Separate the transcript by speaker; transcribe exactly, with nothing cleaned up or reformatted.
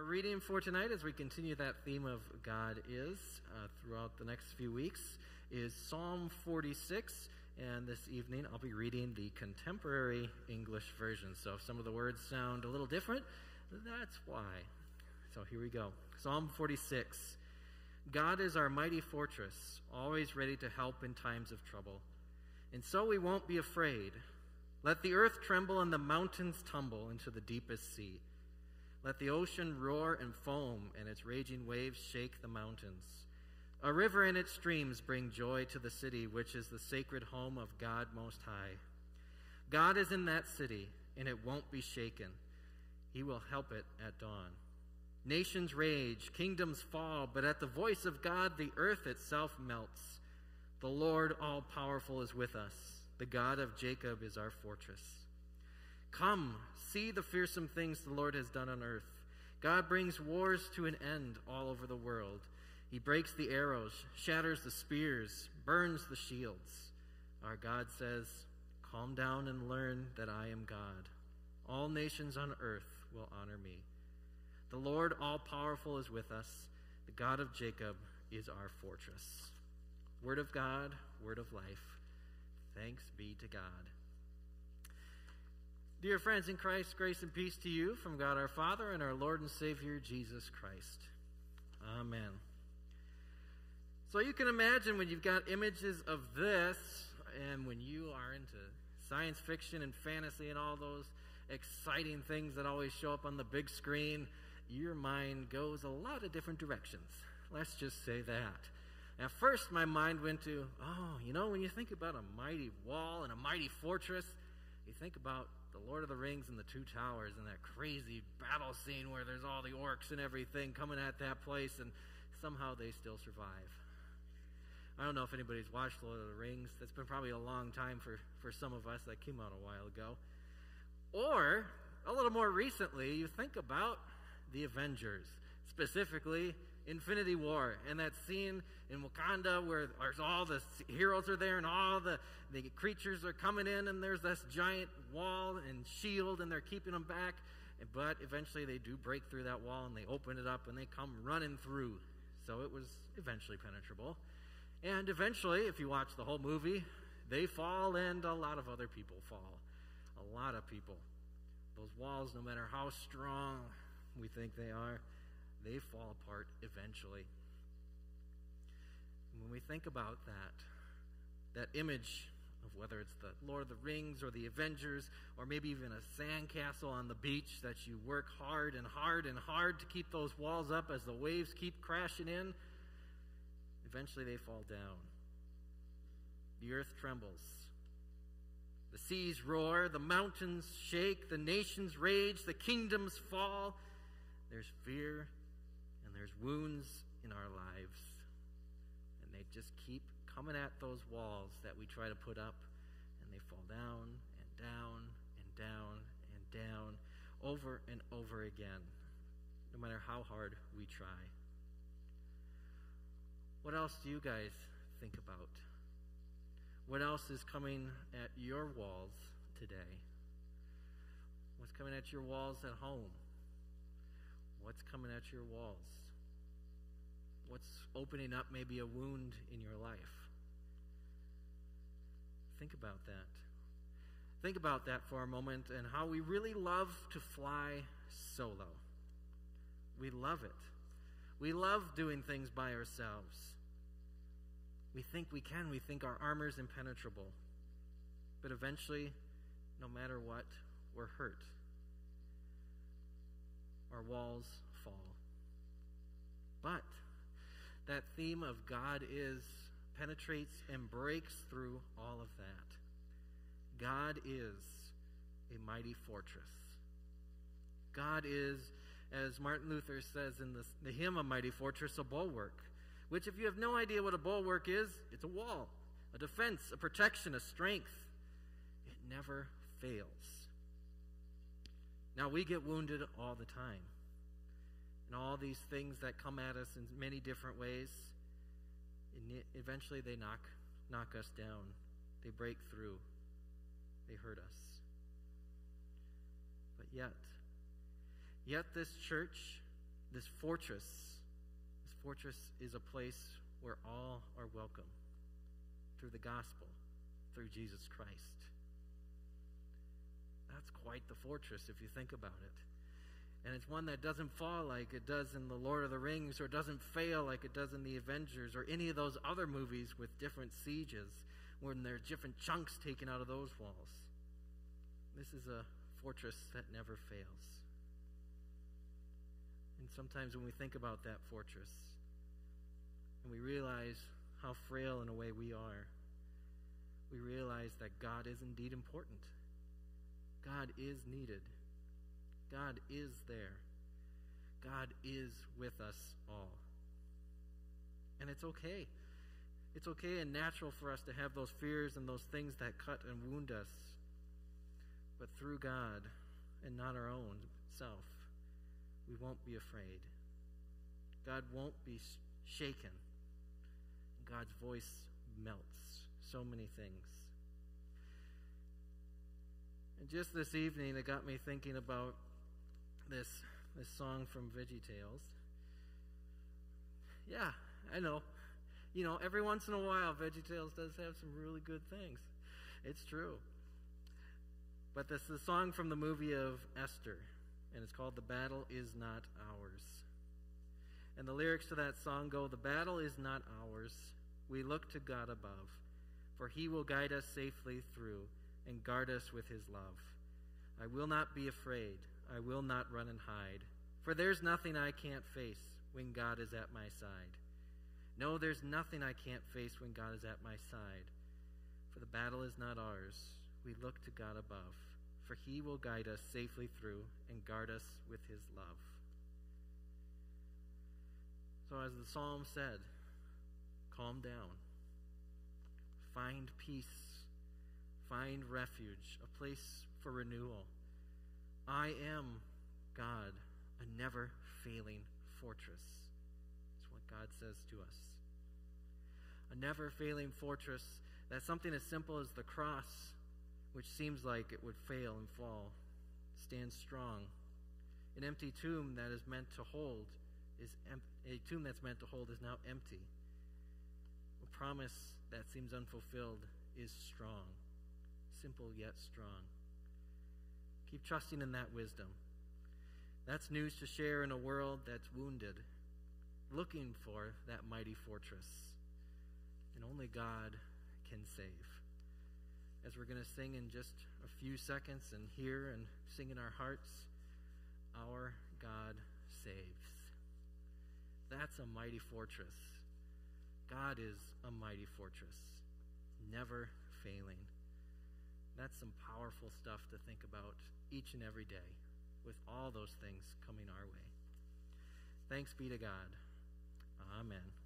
Speaker 1: reading for tonight, as we continue that theme of God is uh, throughout the next few weeks, is Psalm forty-six. And this evening, I'll be reading the contemporary English version. So if some of the words sound a little different, that's why. So here we go. Psalm forty-six. God is our mighty fortress, always ready to help in times of trouble. And so we won't be afraid. Let the earth tremble and the mountains tumble into the deepest sea. Let the ocean roar and foam, and its raging waves shake the mountains. A river and its streams bring joy to the city, which is the sacred home of God Most High. God is in that city, and it won't be shaken. He will help it at dawn. Nations rage, kingdoms fall, but at the voice of God, the earth itself melts. The Lord all-powerful is with us. The God of Jacob is our fortress. Come, see the fearsome things the Lord has done on earth. God brings wars to an end all over the world. He breaks the arrows, shatters the spears, burns the shields. Our God says, calm down and learn that I am God. All nations on earth will honor me. The Lord all-powerful is with us. The God of Jacob is our fortress. Word of God, word of life. Thanks be to God. Dear friends in Christ, grace and peace to you from God our Father and our Lord and Savior, Jesus Christ. Amen. So you can imagine when you've got images of this, and when you are into science fiction and fantasy and all those exciting things that always show up on the big screen, your mind goes a lot of different directions. Let's just say that. At first, my mind went to, oh, you know, when you think about a mighty wall and a mighty fortress, you think about the Lord of the Rings and the Two Towers and that crazy battle scene where there's all the orcs and everything coming at that place, and somehow they still survive. I don't know if anybody's watched Lord of the Rings. That's been probably a long time for, for some of us. That came out a while ago. Or, a little more recently, you think about the Avengers, specifically Infinity War, and that scene in Wakanda where there's all the heroes are there and all the, the creatures are coming in, and there's this giant wall and shield, and they're keeping them back. But eventually they do break through that wall, and they open it up, and they come running through. So it was eventually penetrable. And eventually, if you watch the whole movie, they fall, and a lot of other people fall. A lot of people. Those walls, no matter how strong we think they are, they fall apart eventually. When we think about that, that image of whether it's the Lord of the Rings or the Avengers, or maybe even a sandcastle on the beach that you work hard and hard and hard to keep those walls up as the waves keep crashing in, eventually they fall down. The earth trembles. The seas roar, the mountains shake, the nations rage, the kingdoms fall. There's fear and there's wounds in our lives. And they just keep coming at those walls that we try to put up, and they fall down and down and down and down over and over again, no matter how hard we try. What else do you guys think about? What else is coming at your walls today? What's coming at your walls at home? What's coming at your walls? What's opening up maybe a wound in your life? Think about that. Think about that for a moment, and how we really love to fly solo. We love it. We love doing things by ourselves. We think we can. We think our armor's impenetrable. But eventually, no matter what, we're hurt. Our walls fall. But that theme of God is penetrates and breaks through all of that. God is a mighty fortress. God is, as Martin Luther says in the, the hymn, A Mighty Fortress, a bulwark. Which, if you have no idea what a bulwark is, it's a wall, a defense, a protection, a strength. It never fails. Now, we get wounded all the time. And all these things that come at us in many different ways, eventually they knock, knock us down. They break through. They hurt us. But yet, yet this church this fortress, this fortress is a place where all are welcome through the gospel, through Jesus Christ. That's quite the fortress if you think about it. And it's one that doesn't fall like it does in The Lord of the Rings, or doesn't fail like it does in The Avengers, or any of those other movies with different sieges when there are different chunks taken out of those walls. This is a fortress that never fails. And sometimes when we think about that fortress, and we realize how frail in a way we are, we realize that God is indeed important. God is needed. God is there. God is with us all. And it's okay. It's okay and natural for us to have those fears and those things that cut and wound us. But through God and not our own self, we won't be afraid. God won't be shaken. God's voice melts so many things. And just this evening, it got me thinking about this this song from VeggieTales. Yeah, I know. You know, every once in a while, VeggieTales does have some really good things. It's true. But this is a song from the movie of Esther, and it's called "The Battle Is Not Ours." And the lyrics to that song go, "The battle is not ours. We look to God above, for he will guide us safely through and guard us with his love. I will not be afraid. I will not run and hide, for there's nothing I can't face when God is at my side. No, there's nothing I can't face when God is at my side. For the battle is not ours. We look to God above, for he will guide us safely through and guard us with his love." So as the psalm said, calm down. Find peace. Find refuge, a place for renewal. I am God, a never-failing fortress. That's what God says to us. A never-failing fortress, that something as simple as the cross, which seems like it would fail and fall, stands strong. An empty tomb that is meant to hold is em- a tomb that's meant to hold is now empty. A promise that seems unfulfilled is strong. Simple yet strong. Keep trusting in that wisdom. That's news to share in a world that's wounded, looking for that mighty fortress. And only God can save. As we're going to sing in just a few seconds and hear and sing in our hearts, our God saves. That's a mighty fortress. God is a mighty fortress, never failing. That's some powerful stuff to think about each and every day with all those things coming our way. Thanks be to God. Amen.